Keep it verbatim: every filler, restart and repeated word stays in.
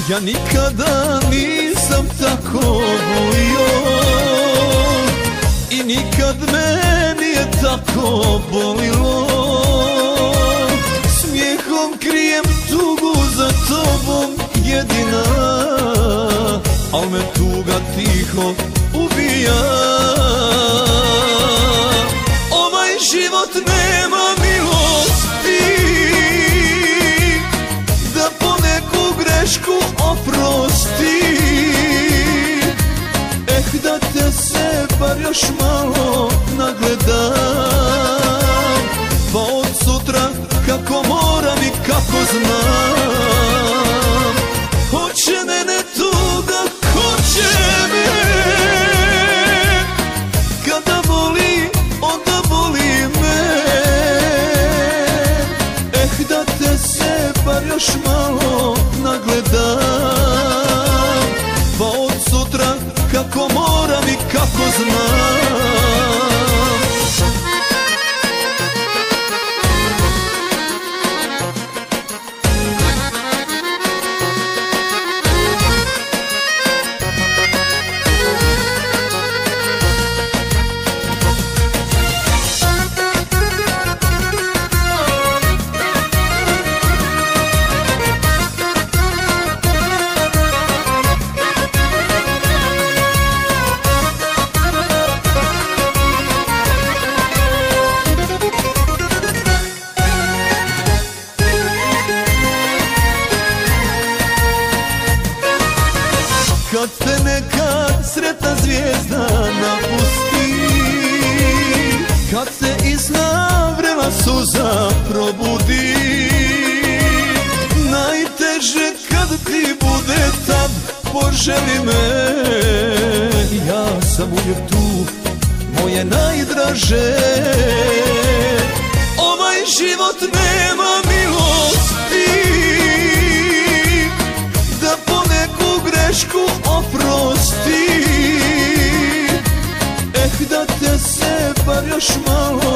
Ja nikada nisam tako volio i nikad me nije tako bolilo. Smijehom krijem tugu za tobom jedina, al me tuga tiho ubija. Ovaj život nema milosti da poneku grešku oprosti. Eh, da te se bar još malo nagledam, pa od sutra kako moram i kako znam. Hoće mene tuga, hoće me, kada boli, onda boli me. Eh, da te se bar još malo nagledam, pa od sutra kako moram i kako znam. Kad te neka sretna zvijezda napusti, kad se iz navrela suza probudi, najteže kad ti bude tad, poželi me. Ja sam uvijek tu, moje najdraže. Ovaj život nema milosti da poneku grešku oprosti. Eh, da te se bar još malo